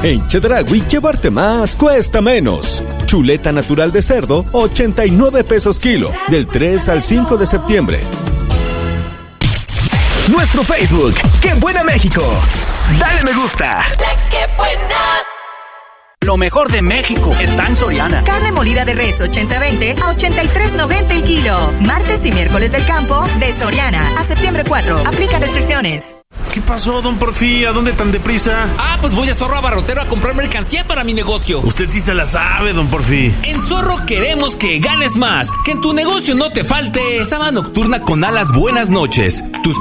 En Chedraui, llevarte más cuesta menos. Chuleta natural de cerdo, 89 pesos kilo, del 3 al 5 de septiembre. Nuestro Facebook, ¡Qué Buena México! Dale me gusta. ¡Qué buena! Lo mejor de México está en Soriana. Carne molida de res 80-20 a 83.90 el kilo. Martes y miércoles del campo de Soriana a septiembre 4. Aplica restricciones. ¿Qué pasó, don Porfí? ¿A dónde tan deprisa? Pues voy a Zorro Abarrotero a comprar mercancía para mi negocio. Usted sí se la sabe, don Porfí. En Zorro queremos que ganes más, que en tu negocio no te falte. Sábana nocturna con alas buenas noches. Tus